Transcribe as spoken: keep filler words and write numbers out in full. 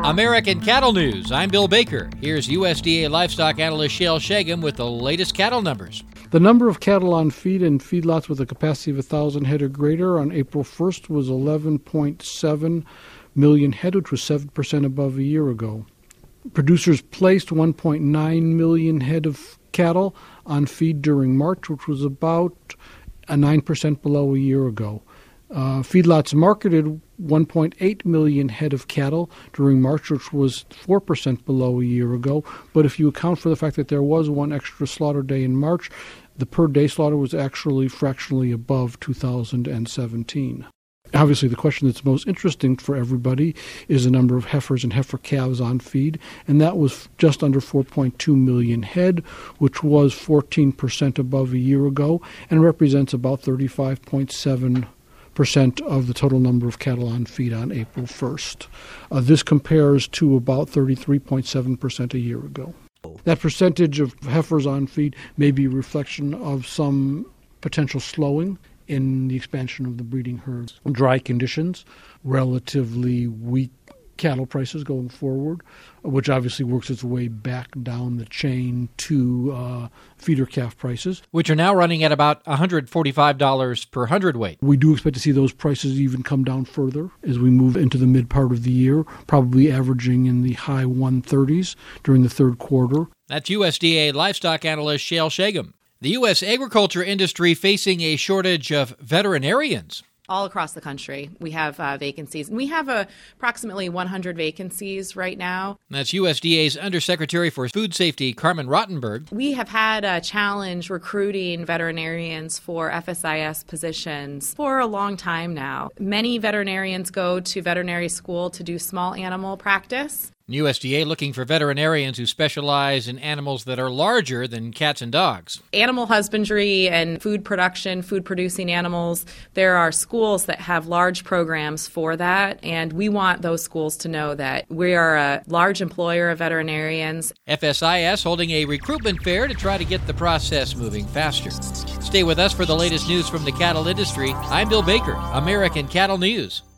American Cattle News. I'm Bill Baker. Here's U S D A livestock analyst Shale Shagam with the latest cattle numbers. The number of cattle on feed in feedlots with a capacity of one thousand head or greater on April first was eleven point seven million head, which was seven percent above a year ago. Producers placed one point nine million head of cattle on feed during March, which was about a nine percent below a year ago. Uh, feedlots marketed one point eight million head of cattle during March, which was four percent below a year ago. But if you account for the fact that there was one extra slaughter day in March, the per-day slaughter was actually fractionally above two thousand seventeen. Obviously, the question that's most interesting for everybody is the number of heifers and heifer calves on feed, and that was just under four point two million head, which was fourteen percent above a year ago, and represents about thirty-five point seven percent of the total number of cattle on feed on April first. Uh, this compares to about thirty-three point seven percent a year ago. That percentage of heifers on feed may be a reflection of some potential slowing in the expansion of the breeding herds. Dry conditions, relatively weak cattle prices going forward, which obviously works its way back down the chain to uh, feeder calf prices, which are now running at about one hundred forty-five dollars per hundredweight. We do expect to see those prices even come down further as we move into the mid part of the year, probably averaging in the high one thirties during the third quarter. That's U S D A livestock analyst Shale Shagam. The U S agriculture industry facing a shortage of veterinarians. All across the country, we have uh, vacancies. And we have uh, approximately one hundred vacancies right now. That's U S D A's Undersecretary for Food Safety, Carmen Rottenberg. We have had a challenge recruiting veterinarians for F S I S positions for a long time now. Many veterinarians go to veterinary school to do small animal practice. U S D A looking for veterinarians who specialize in animals that are larger than cats and dogs. Animal husbandry and food production, food-producing animals, there are schools that have large programs for that, and we want those schools to know that we are a large employer of veterinarians. F S I S holding a recruitment fair to try to get the process moving faster. Stay with us for the latest news from the cattle industry. I'm Bill Baker, American Cattle News.